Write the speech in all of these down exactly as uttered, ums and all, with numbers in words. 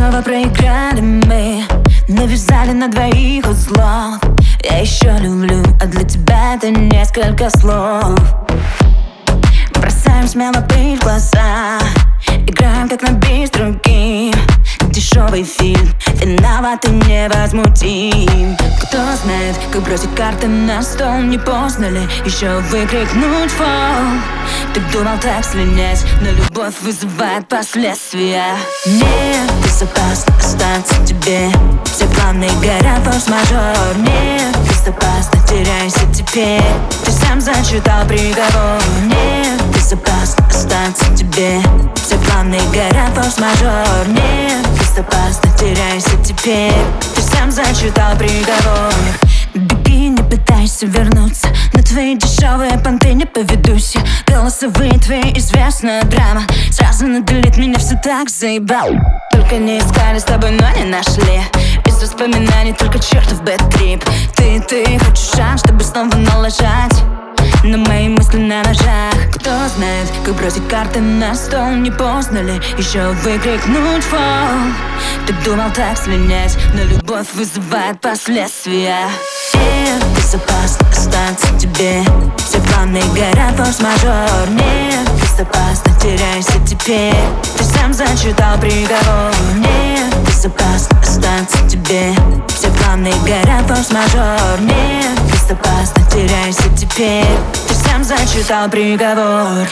снова проиграли мы, навязали на двоих узлов. Я еще люблю, а для тебя это несколько слов. Бросаем смело пыль в глаза, играем как на бис другим. Дешевый фильм, виноваты невозмутим. Кто знает, как бросить карты на стол, не поздно ли еще выкрикнуть фол? Ты думал так слинять, но любовь вызывает последствия. Не безопасно остаться тебе, все планы горят, форс-мажор. Не безопасно, теряйся теперь, ты сам зачитал приговор. Не безопасно остаться тебе, все планы горят, форс-мажор. Не безопасно, теряйся теперь, ты сам зачитал приговор. Беги, не пытайся вернуться, на твои дешевые понты не поведусь я. Голосовые твои, известная драма, сразу на делит, меня все так заебал. Только не искали с тобой, но не нашли. Из воспоминаний только чертов бэд-трип. Ты, ты, хочешь шанс, чтобы снова налажать на мои мысли на ножах. Кто знает, как бросить карты на стол, не поздно ли еще выкрикнуть фол? Ты думал так слинять, но любовь вызывает последствия. Не безопасно остаться тебе, все планы горят, форс-мажор. Не безопасно, теряйся теперь, ты сам зачитал приговор. Не безопасно остаться тебе, все планы горят, форс-мажор. Не безопасно, теряйся теперь, ты сам зачитал приговор.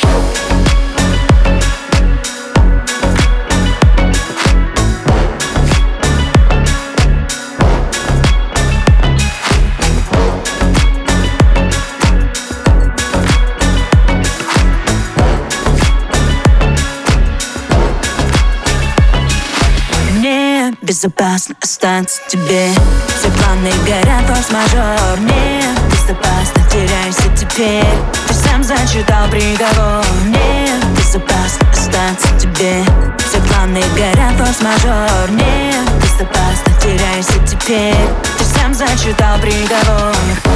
Безопасно остаться тебе, все планы горят, форс-мажор. Не безопасно, теряйся теперь, ты сам зачитал приговор. Не безопасно остаться тебе, все планы горят, форс-мажор. Не безопасно, теряйся теперь, ты сам зачитал приговор.